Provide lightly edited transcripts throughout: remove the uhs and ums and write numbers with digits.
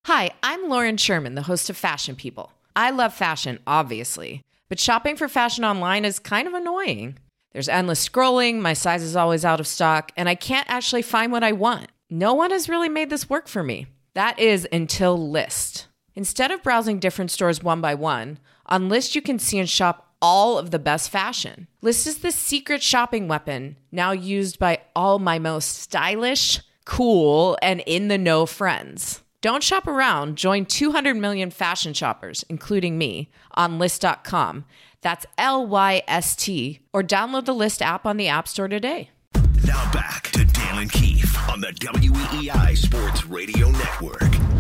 Hi, I'm Lauren Sherman, the host of Fashion People. I love fashion, obviously, but shopping for fashion online is kind of annoying. There's endless scrolling, my size is always out of stock, and I can't actually find what I want. No one has really made this work for me. That is until Lyst. Instead of browsing different stores one by one, on Lyst you can see and shop all of the best fashion. Lyst is the secret shopping weapon now used by all my most stylish, cool, and in-the-know friends. Don't shop around. Join 200 million fashion shoppers, including me, on Lyst.com. That's Lyst, or download the Lyst app on the App Store today. Now back to Dan and Keefe on the WEEI Sports Radio Network.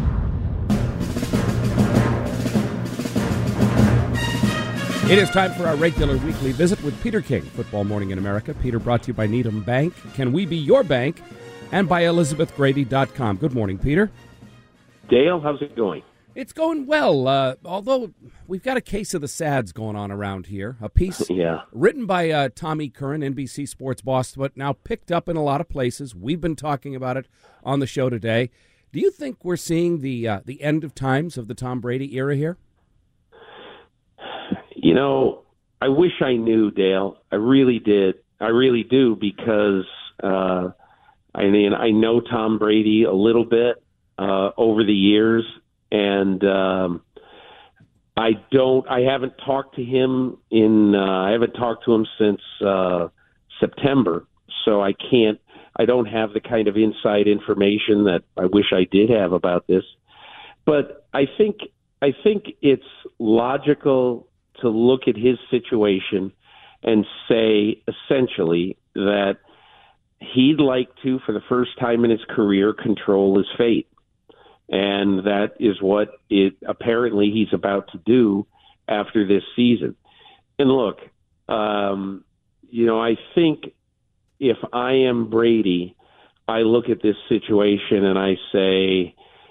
It is time for our regular weekly visit with Peter King, Football Morning in America. Peter, brought to you by Needham Bank. Can we be your bank? And by ElizabethGrady.com. Good morning, Peter. Dale, how's it going? It's going well, although we've got a case of the SADS going on around here. A piece written by Tommy Curran, NBC Sports boss, but now picked up in a lot of places. We've been talking about it on the show today. Do you think we're seeing the end of times of the Tom Brady era here? You know, I wish I knew, Dale. I really did. I really do, because I know Tom Brady a little bit over the years, and I haven't talked to him since September, so I don't have the kind of inside information that I wish I did have about this. But I think it's logical to look at his situation and say essentially that he'd like to, for the first time in his career, control his fate. And that is what apparently he's about to do after this season. And look, I think if I am Brady, I look at this situation and I say,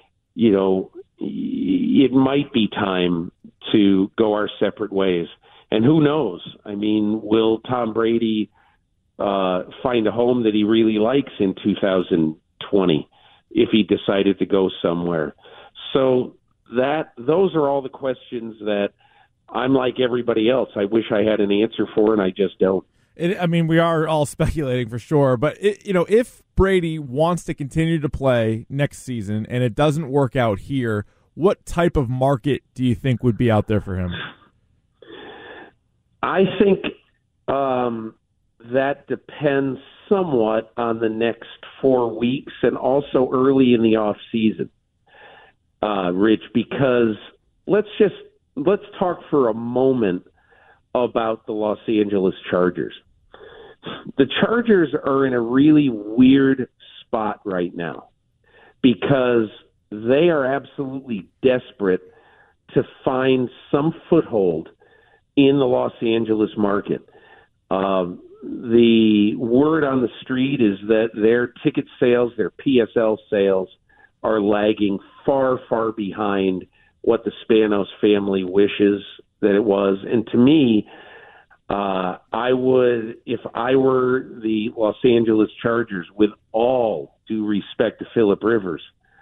it might be time to go our separate ways. And who knows? I mean, will Tom Brady find a home that he really likes in 2020 if he decided to go somewhere? So those are all the questions that I'm like everybody else. I wish I had an answer for, and I just don't. We are all speculating for sure, but if Brady wants to continue to play next season and it doesn't work out here, what type of market do you think would be out there for him? I think that depends somewhat on the next 4 weeks and also early in the off season, Rich, because let's talk for a moment about the Los Angeles Chargers. The Chargers are in a really weird spot right now because they are absolutely desperate to find some foothold in the Los Angeles market. The word on the street is that their ticket sales, their PSL sales, are lagging far, far behind what the Spanos family wishes that it was. And to me, I would, if I were the Los Angeles Chargers, with all due respect to Phillip Rivers,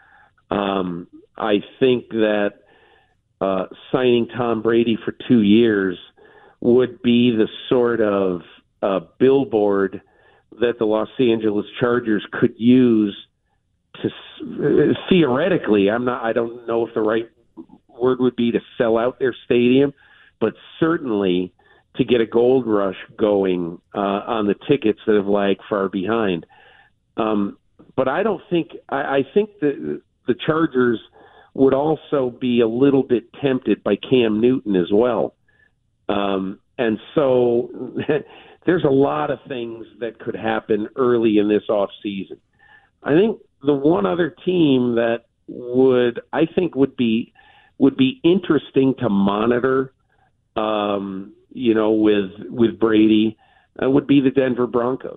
I think that signing Tom Brady for 2 years would be the sort of billboard that the Los Angeles Chargers could use to theoretically, I don't know if the right word would be to sell out their stadium, but certainly to get a gold rush going on the tickets that have lagged far behind. But I think the Chargers would also be a little bit tempted by Cam Newton as well. And so there's a lot of things that could happen early in this offseason. I think the one other team that would be interesting to monitor, with Brady, would be the Denver Broncos,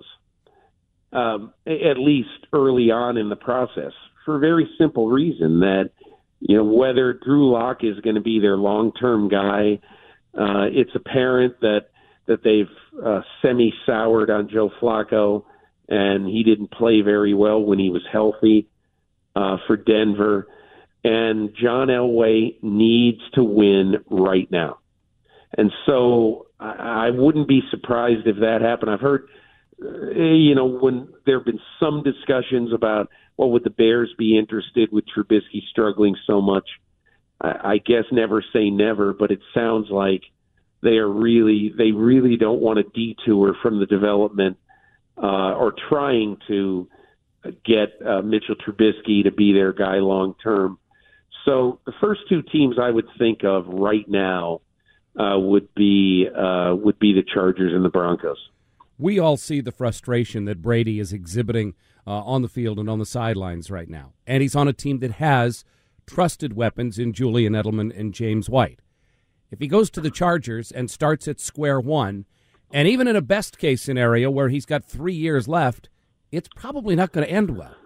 at least early on in the process, for a very simple reason that, whether Drew Lock is going to be their long-term guy, it's apparent that they've semi-soured on Joe Flacco, and he didn't play very well when he was healthy for Denver. and John Elway needs to win right now. And so I wouldn't be surprised if that happened. I've heard, when there have been some discussions about, well, would the Bears be interested with Trubisky struggling so much? I guess never say never, but it sounds like they really don't want a detour from the development or trying to get Mitchell Trubisky to be their guy long term. So the first two teams I would think of right now would be the Chargers and the Broncos. We all see the frustration that Brady is exhibiting on the field and on the sidelines right now, and he's on a team that has trusted weapons in Julian Edelman and James White. If he goes to the Chargers and starts at square one, and even in a best-case scenario where he's got 3 years left, it's probably not going to end well.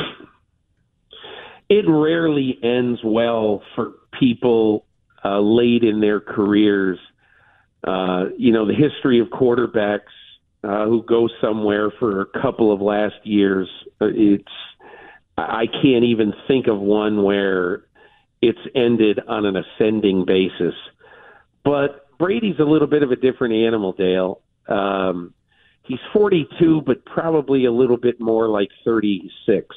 It rarely ends well for people late in their careers. The history of quarterbacks who go somewhere for a couple of last years, I can't even think of one where it's ended on an ascending basis. But Brady's a little bit of a different animal, Dale. He's 42, but probably a little bit more like 36.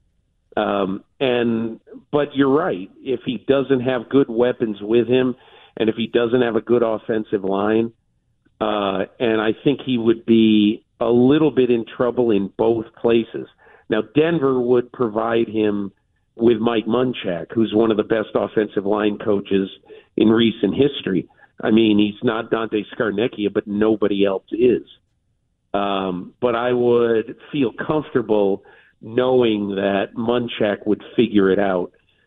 But you're right. If he doesn't have good weapons with him, and if he doesn't have a good offensive line, and I think he would be a little bit in trouble in both places. Now, Denver would provide him with Mike Munchak, who's one of the best offensive line coaches in recent history. I mean, he's not Dante Scarnecchia, but nobody else is. But I would feel comfortable knowing that Munchak would figure it out,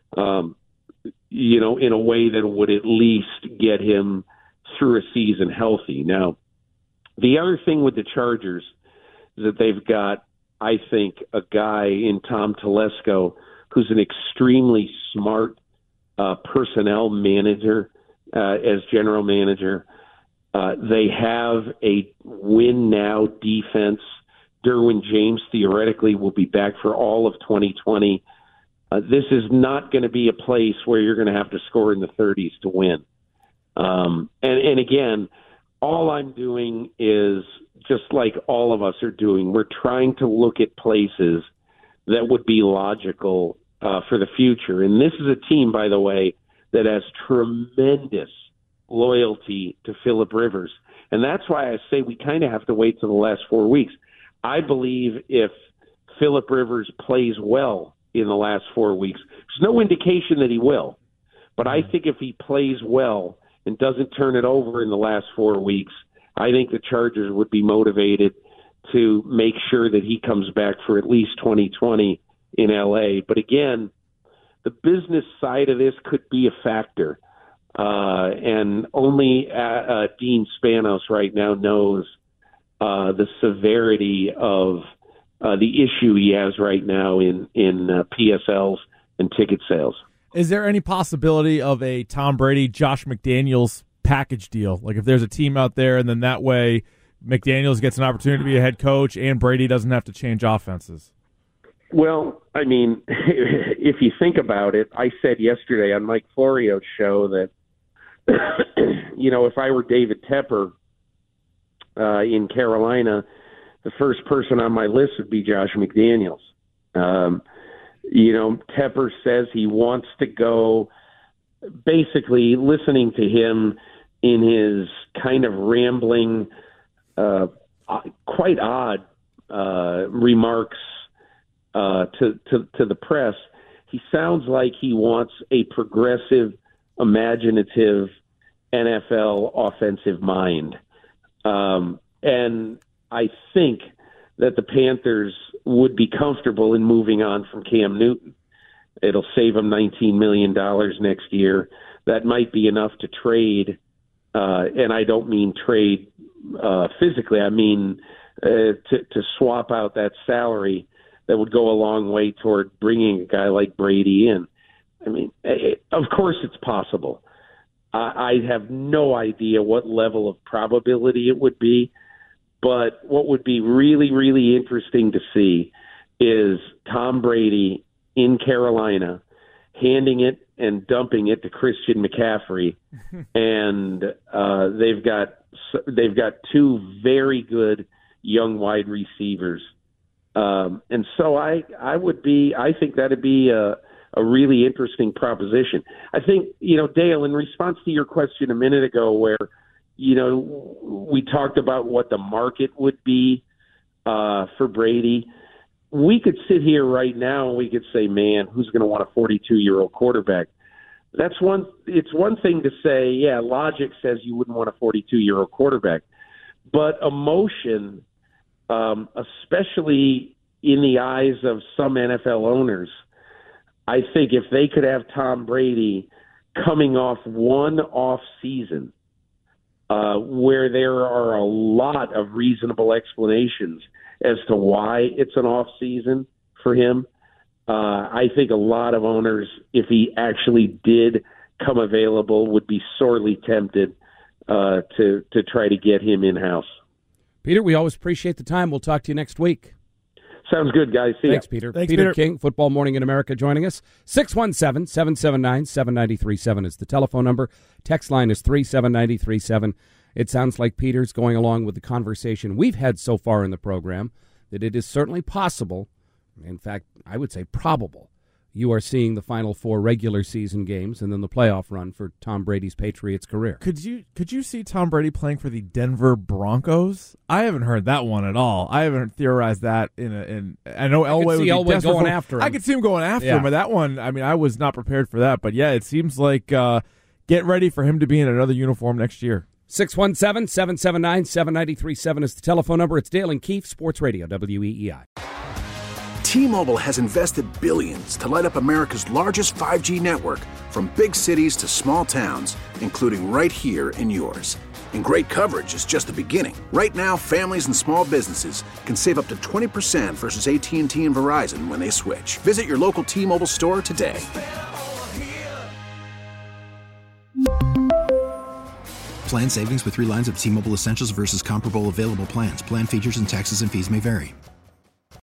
in a way that would at least get him through a season healthy. Now, the other thing with the Chargers is that they've got, I think, a guy in Tom Telesco who's an extremely smart personnel manager as general manager. They have a win-now defense. Derwin James theoretically will be back for all of 2020. This is not going to be a place where you're going to have to score in the 30s to win. And again, all I'm doing is just like all of us are doing. We're trying to look at places that would be logical for the future. And this is a team, by the way, that has tremendous loyalty to Phillip Rivers. And that's why I say we kind of have to wait till the last 4 weeks. I believe if Phillip Rivers plays well in the last 4 weeks, there's no indication that he will. But I think if he plays well and doesn't turn it over in the last 4 weeks, I think the Chargers would be motivated to make sure that he comes back for at least 2020 in L.A. But again, the business side of this could be a factor. And only Dean Spanos right now knows the severity of the issue he has right now in PSLs and ticket sales. Is there any possibility of a Tom Brady, Josh McDaniels package deal? Like if there's a team out there and then that way McDaniels gets an opportunity to be a head coach and Brady doesn't have to change offenses? Well, I mean, if you think about it, I said yesterday on Mike Florio's show that, if I were David Tepper in Carolina, the first person on my list would be Josh McDaniels. Tepper says he wants to go, basically listening to him in his kind of rambling, quite odd remarks to the press. He sounds like he wants a progressive, imaginative NFL offensive mind. And I think that the Panthers would be comfortable in moving on from Cam Newton. It'll save them $19 million next year. That might be enough to trade, and I don't mean trade physically. I mean to swap out that salary. That would go a long way toward bringing a guy like Brady in. I mean, of course it's possible. I have no idea what level of probability it would be, but what would be really, really interesting to see is Tom Brady in Carolina handing it and dumping it to Christian McCaffrey, and they've got two very good young wide receivers, and so I think that'd be a really interesting proposition. I think, Dale, in response to your question a minute ago, where we talked about what the market would be for Brady. We could sit here right now and we could say, man, who's going to want a 42-year-old quarterback? It's one thing to say, yeah, logic says you wouldn't want a 42-year-old quarterback. But emotion, especially in the eyes of some NFL owners, I think if they could have Tom Brady coming off one off season where there are a lot of reasonable explanations as to why it's an off season for him, I think a lot of owners, if he actually did come available, would be sorely tempted to try to get him in-house. Peter, we always appreciate the time. We'll talk to you next week. Sounds good, guys. See Thanks, ya. Peter. Thanks, Peter King, Football Morning in America, joining us. 617-779-7937 is the telephone number. Text line is 37937. It sounds like Peter's going along with the conversation we've had so far in the program, that it is certainly possible, in fact, I would say probable, you are seeing the final four regular season games and then the playoff run for Tom Brady's Patriots career. Could you see Tom Brady playing for the Denver Broncos? I haven't heard that one at all. I haven't theorized that I know Elway would be Elway going after him. I could see him going after him, but that one, I mean, I was not prepared for that. But yeah, it seems like get ready for him to be in another uniform next year. 617-779-7937 is the telephone number. It's Dale and Keefe, Sports Radio, WEEI. T-Mobile has invested billions to light up America's largest 5G network, from big cities to small towns, including right here in yours. And great coverage is just the beginning. Right now, families and small businesses can save up to 20% versus AT&T and Verizon when they switch. Visit your local T-Mobile store today. Plan savings with 3 lines of T-Mobile Essentials versus comparable available plans. Plan features and taxes and fees may vary.